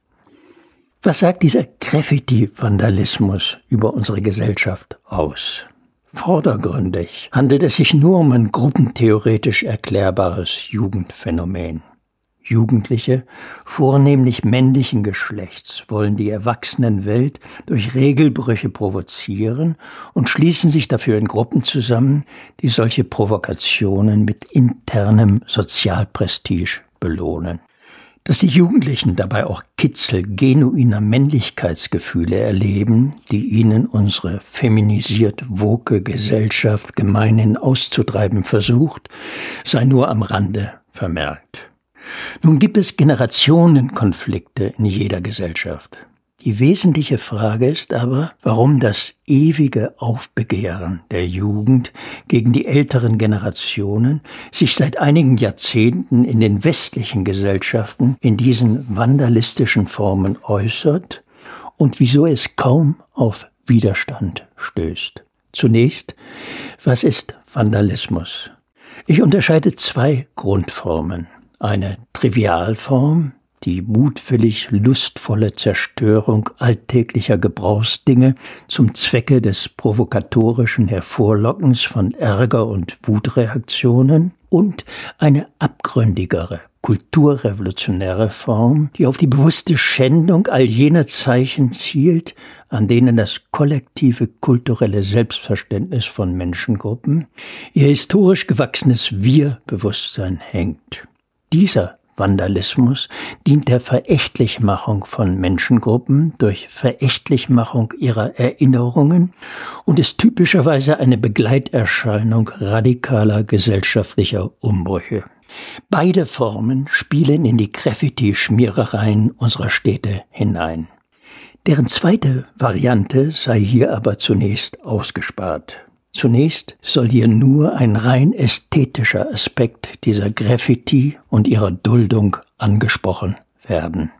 B: Was sagt dieser Graffiti-Vandalismus über unsere Gesellschaft aus? Vordergründig handelt es sich nur um ein gruppentheoretisch erklärbares Jugendphänomen. Jugendliche, vornehmlich männlichen Geschlechts, wollen die Erwachsenenwelt durch Regelbrüche provozieren und schließen sich dafür in Gruppen zusammen, die solche Provokationen mit internem Sozialprestige belohnen. Dass die Jugendlichen dabei auch Kitzel genuiner Männlichkeitsgefühle erleben, die ihnen unsere feminisiert woke Gesellschaft gemeinhin auszutreiben versucht, sei nur am Rande vermerkt. Nun gibt es Generationenkonflikte in jeder Gesellschaft. Die wesentliche Frage ist aber, warum das ewige Aufbegehren der Jugend gegen die älteren Generationen sich seit einigen Jahrzehnten in den westlichen Gesellschaften in diesen vandalistischen Formen äußert und wieso es kaum auf Widerstand stößt. Zunächst, was ist Vandalismus? Ich unterscheide zwei Grundformen. Eine Trivialform, die mutwillig lustvolle Zerstörung alltäglicher Gebrauchsdinge zum Zwecke des provokatorischen Hervorlockens von Ärger- und Wutreaktionen, und eine abgründigere, kulturrevolutionäre Form, die auf die bewusste Schändung all jener Zeichen zielt, an denen das kollektive kulturelle Selbstverständnis von Menschengruppen, ihr historisch gewachsenes Wir-Bewusstsein hängt. Dieser Vandalismus dient der Verächtlichmachung von Menschengruppen durch Verächtlichmachung ihrer Erinnerungen und ist typischerweise eine Begleiterscheinung radikaler gesellschaftlicher Umbrüche. Beide Formen spielen in die Graffiti-Schmierereien unserer Städte hinein. Deren zweite Variante sei hier aber zunächst ausgespart. Zunächst soll hier nur ein rein ästhetischer Aspekt dieser Graffiti und ihrer Duldung angesprochen werden.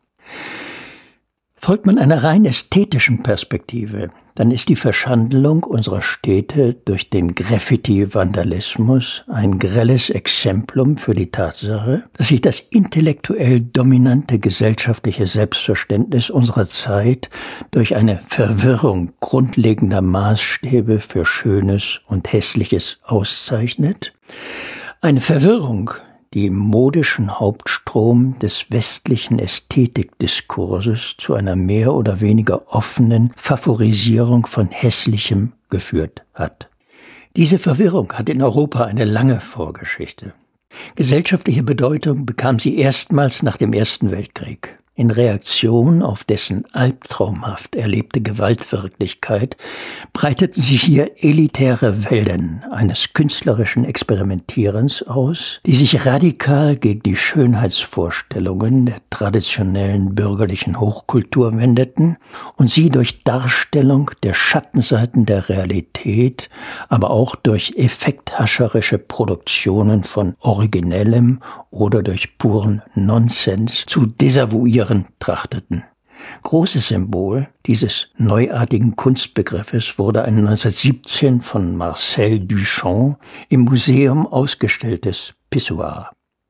B: Folgt man einer rein ästhetischen Perspektive, dann ist die Verschandelung unserer Städte durch den Graffiti-Vandalismus ein grelles Exemplum für die Tatsache, dass sich das intellektuell dominante gesellschaftliche Selbstverständnis unserer Zeit durch eine Verwirrung grundlegender Maßstäbe für Schönes und Hässliches auszeichnet. Eine Verwirrung, die im modischen Hauptstrom des westlichen Ästhetikdiskurses zu einer mehr oder weniger offenen Favorisierung von Hässlichem geführt hat. Diese Verwirrung hat in Europa eine lange Vorgeschichte. Gesellschaftliche Bedeutung bekam sie erstmals nach dem Ersten Weltkrieg. In Reaktion auf dessen albtraumhaft erlebte Gewaltwirklichkeit breiteten sich hier elitäre Wellen eines künstlerischen Experimentierens aus, die sich radikal gegen die Schönheitsvorstellungen der traditionellen bürgerlichen Hochkultur wendeten und sie durch Darstellung der Schattenseiten der Realität, aber auch durch effekthascherische Produktionen von Originellem oder durch puren Nonsens zu desavouieren trachteten. Großes Symbol dieses neuartigen Kunstbegriffes wurde ein 1917 von Marcel Duchamp im Museum ausgestelltes Pissoir.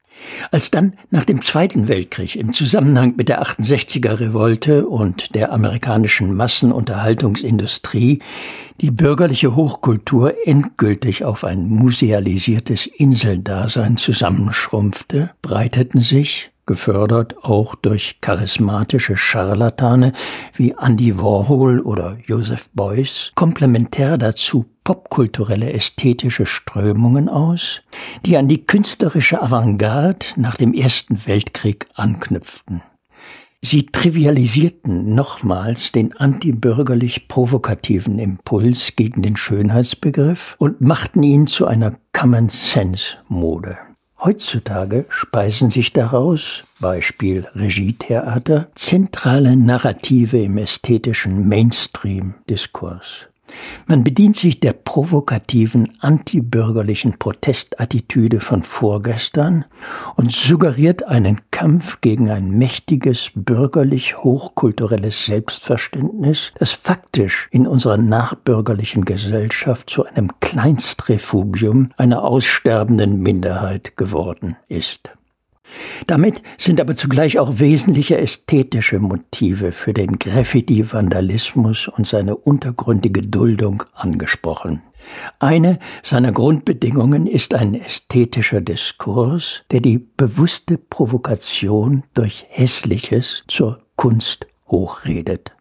B: Als dann nach dem Zweiten Weltkrieg im Zusammenhang mit der 68er-Revolte und der amerikanischen Massenunterhaltungsindustrie die bürgerliche Hochkultur endgültig auf ein musealisiertes Inseldasein zusammenschrumpfte, breiteten sich, gefördert auch durch charismatische Scharlatane wie Andy Warhol oder Joseph Beuys, komplementär dazu popkulturelle ästhetische Strömungen aus, die an die künstlerische Avantgarde nach dem Ersten Weltkrieg anknüpften. Sie trivialisierten nochmals den antibürgerlich-provokativen Impuls gegen den Schönheitsbegriff und machten ihn zu einer Common-Sense-Mode. Heutzutage speisen sich daraus, Beispiel Regietheater, zentrale Narrative im ästhetischen Mainstream-Diskurs. Man bedient sich der provokativen, antibürgerlichen Protestattitüde von vorgestern und suggeriert einen Kampf gegen ein mächtiges, bürgerlich-hochkulturelles Selbstverständnis, das faktisch in unserer nachbürgerlichen Gesellschaft zu einem Kleinstrefugium einer aussterbenden Minderheit geworden ist. Damit sind aber zugleich auch wesentliche ästhetische Motive für den Graffiti-Vandalismus und seine untergründige Duldung angesprochen. Eine seiner Grundbedingungen ist ein ästhetischer Diskurs, der die bewusste Provokation durch Hässliches zur Kunst hochredet.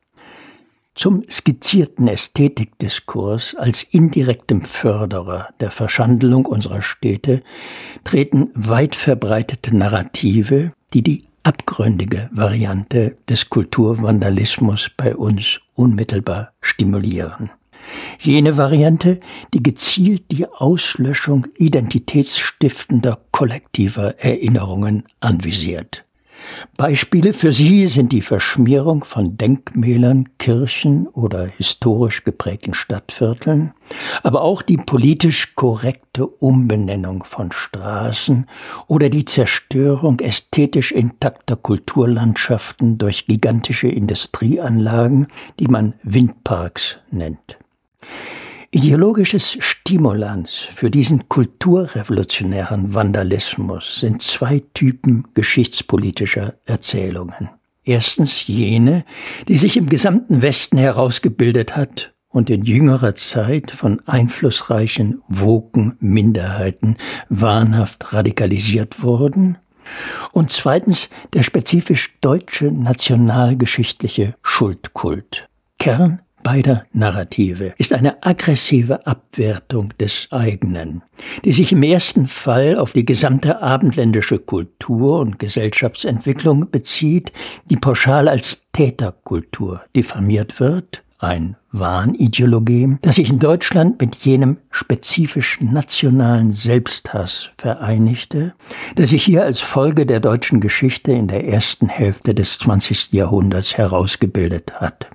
B: Zum skizzierten Ästhetikdiskurs als indirektem Förderer der Verschandelung unserer Städte treten weit verbreitete Narrative, die die abgründige Variante des Kulturvandalismus bei uns unmittelbar stimulieren. Jene Variante, die gezielt die Auslöschung identitätsstiftender kollektiver Erinnerungen anvisiert. Beispiele für sie sind die Verschmierung von Denkmälern, Kirchen oder historisch geprägten Stadtvierteln, aber auch die politisch korrekte Umbenennung von Straßen oder die Zerstörung ästhetisch intakter Kulturlandschaften durch gigantische Industrieanlagen, die man Windparks nennt. Ideologisches Stimulans für diesen kulturrevolutionären Vandalismus sind zwei Typen geschichtspolitischer Erzählungen. Erstens jene, die sich im gesamten Westen herausgebildet hat und in jüngerer Zeit von einflussreichen, woken Minderheiten wahnhaft radikalisiert wurden. Und zweitens der spezifisch deutsche nationalgeschichtliche Schuldkult. Kern beider Narrative ist eine aggressive Abwertung des eigenen, die sich im ersten Fall auf die gesamte abendländische Kultur und Gesellschaftsentwicklung bezieht, die pauschal als Täterkultur diffamiert wird, ein Wahnideologem, das sich in Deutschland mit jenem spezifisch nationalen Selbsthass vereinigte, der sich hier als Folge der deutschen Geschichte in der ersten Hälfte des 20. Jahrhunderts herausgebildet hat.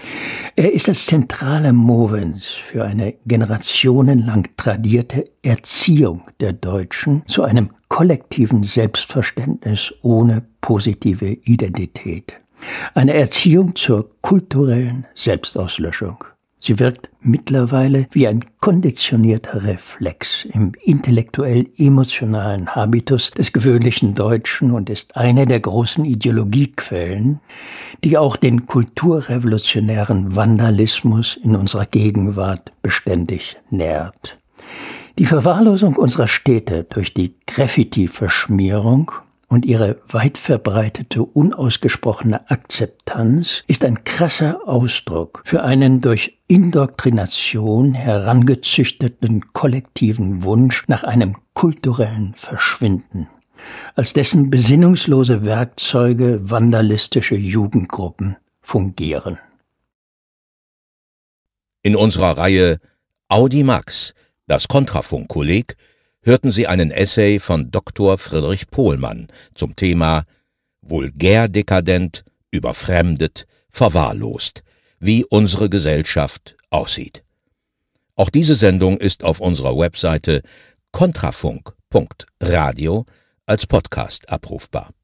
B: Er ist das zentrale Movens für eine generationenlang tradierte Erziehung der Deutschen zu einem kollektiven Selbstverständnis ohne positive Identität. Eine Erziehung zur kulturellen Selbstauslöschung. Sie wirkt mittlerweile wie ein konditionierter Reflex im intellektuell-emotionalen Habitus des gewöhnlichen Deutschen und ist eine der großen Ideologiequellen, die auch den kulturrevolutionären Vandalismus in unserer Gegenwart beständig nährt. Die Verwahrlosung unserer Städte durch die Graffiti-Verschmierung und ihre weit verbreitete, unausgesprochene Akzeptanz ist ein krasser Ausdruck für einen durch Indoktrination herangezüchteten kollektiven Wunsch nach einem kulturellen Verschwinden, als dessen besinnungslose Werkzeuge vandalistische Jugendgruppen fungieren.
A: In unserer Reihe Audimax, das Kontrafunk-Kolleg, hörten Sie einen Essay von Dr. Friedrich Pohlmann zum Thema Vulgär dekadent, überfremdet, verwahrlost, wie unsere Gesellschaft aussieht. Auch diese Sendung ist auf unserer Webseite kontrafunk.radio als Podcast abrufbar.